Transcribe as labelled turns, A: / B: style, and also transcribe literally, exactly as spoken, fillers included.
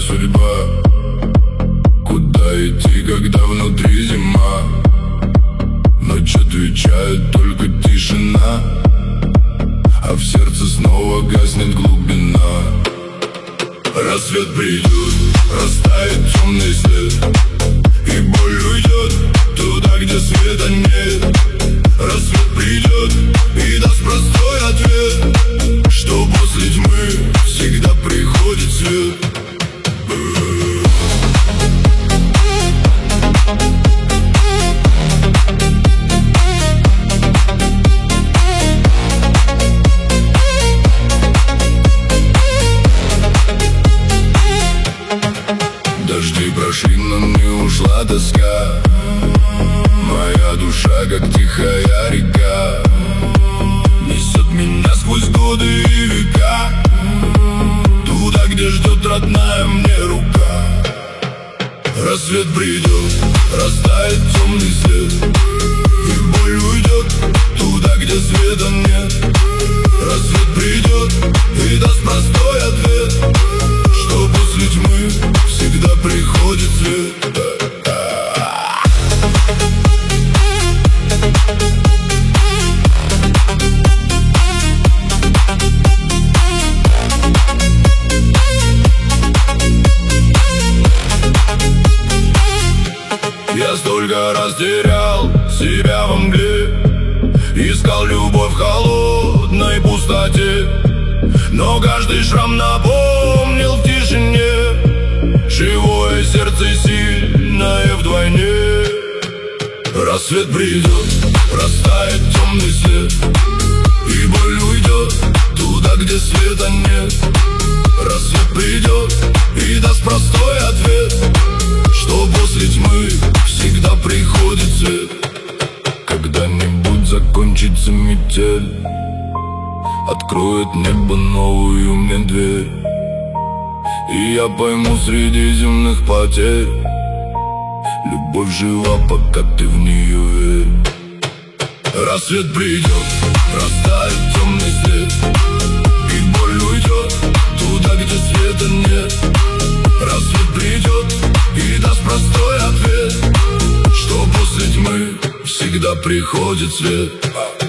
A: судьба. Куда идти, когда внутри зима? Ночь отвечает только тишина, а в сердце снова гаснет глубина. Рассвет придет, растает темный свет, и боль уйдет туда, где света нет. Рассвет придет и даст простой ответ, что после тьмы всегда приходит свет. Дожди прошли, но не ушла тоска. Моя душа, как тихая река, несет меня сквозь годы и века, туда, где ждет родная мне рука. Рассвет придет, растает темный свет, и боль уйдет туда, где света нет. Рассвет придет и даст простой ответ, что после тьмы всегда приходит свет. Я столько раз терял себя во мгле, искал любовь в холодной пустоте, но каждый шрам напомнил в тишине живое сердце, сильное вдвойне. Рассвет придет, растает темный свет, и боль уйдет туда, где света нет. Рассвет придет и даст простой ответ, что после тьмы всегда приходит свет. Когда-нибудь закончится метель, откроет небо новую мне дверь, и я пойму среди земных потерь, любовь жива, пока ты в нее верь. Рассвет придет, растает темный свет, и боль уйдет туда, где света нет. Рассвет придет и даст простой ответ, что после тьмы всегда приходит свет.